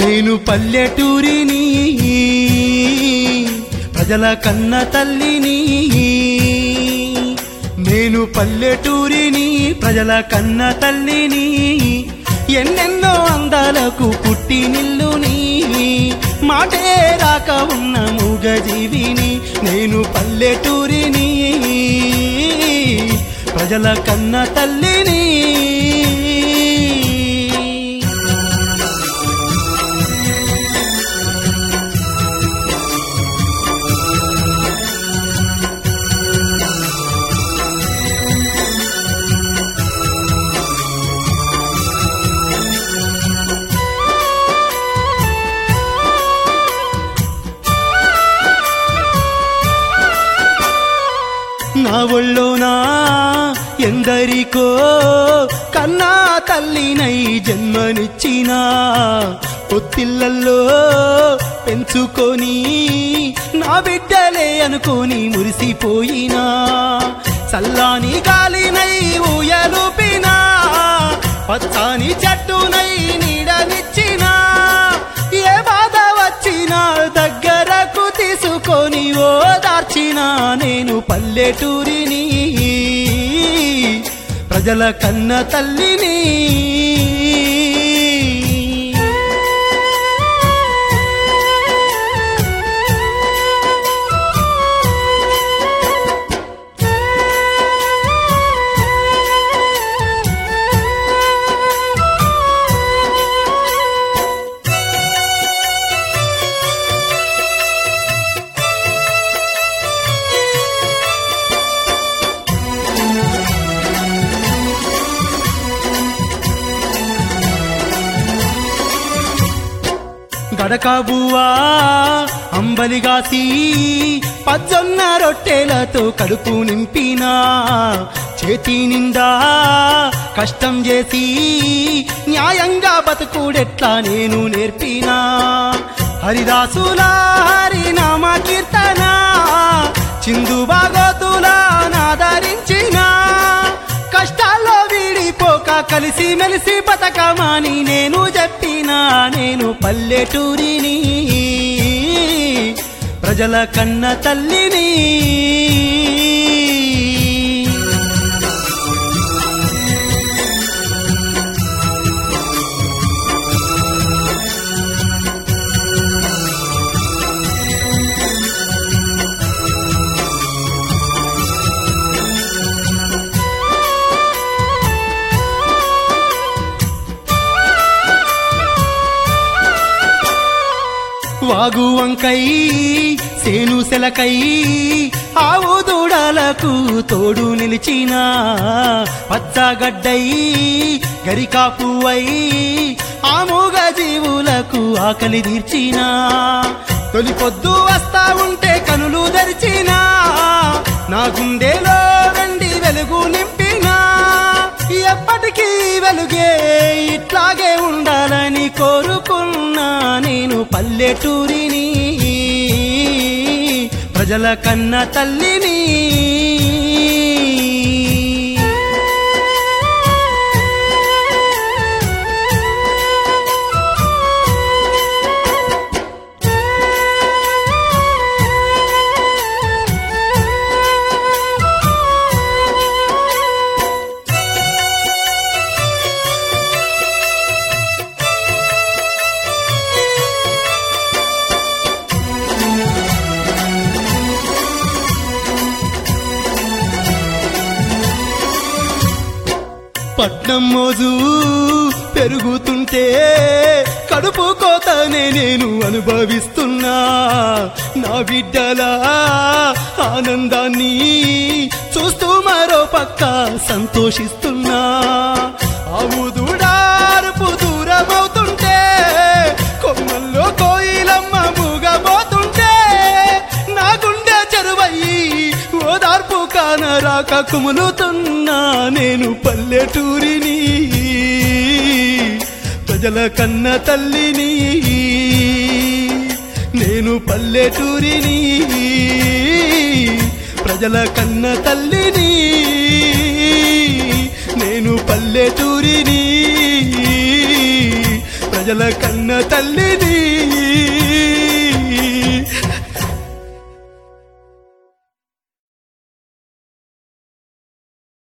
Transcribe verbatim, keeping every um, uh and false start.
నేను పల్లెటూరిని ప్రజల కన్న తల్లిని నేను పల్లెటూరిని ప్రజల కన్న తల్లిని ఎన్నెన్నో అందాలకు పుట్టినిల్లుని మాటే రాక ఉన్న మూగజీవిని నేను పల్లెటూరిని ప్రజల కన్న తల్లిని నా ఒళ్ళోనా ఎందరికో కన్నా తల్లినై జన్మనిచ్చినా పొత్తిళ్ళల్లో పెంచుకొని నా బిడ్డలే అనుకొని మురిసిపోయినా చల్లాని గాలినై ఊయలుపినా పచ్చాని చెట్టునై నీడనిచ్చినా ఏ బాధ వచ్చినా దగ్గరకు తీసుకొని ఓదార్చినా నేను పల్లెటూరిని ప్రజల కన్న తల్లిని గడకబువా అంబలిగాసి పజ్జొన్న రొట్టెలతో కడుపు నింపినా చేతి నిండా కష్టం చేసి న్యాయంగా బతుకుడెట్లా నేను నేర్పినా హరిదాసుల హరినామ కీర్తన చిందు బాగోతులా నాదరించినా కష్టాల్లో వీడిపోక కలిసి మెలిసి బతకమని నేను చెప్పినా నేను పల్లెటూరిని ప్రజల కన్న తల్లిని వాగు వంకై సేను సెలకై ఆవు దూడలకు తోడు నిలిచిన పచ్చగడ్డై గరికాపువై ఆ మూగ జీవులకు ఆకలి తీర్చిన తొలి పొద్దు వస్తా ఉంటే కనులు తెరిచినా నా గుండెలో వెండి వెలుగు నింపినా ఎప్పటికీ వెలుగే ఇట్లాగే ఉండాలని కోరుకున్నా నేను పల్లెటూరిని ప్రజల కన్న తల్లిని పట్నం మోజు పెరుగుతుంటే కడుపు కోతనే నేను అనుభవిస్తున్నా నా బిడ్డల ఆనందాన్ని చూస్తూ మరో పక్క సంతోషిస్తున్నా ఆవు దూడారుపు దూరమవుతుంటే కొమ్మల్లో కోయిలమ్మ మూగబోతుంటే నా గుండె చెరువయ్యి ఓదార్పు కానరాక కుములుతున్నా నేను పల్లెటూరిని ప్రజల కన్న తల్లిని నేను పల్లెటూరిని ప్రజల కన్న తల్లిని నేను పల్లెటూరిని ప్రజల ప్రజల కన్న తల్లిని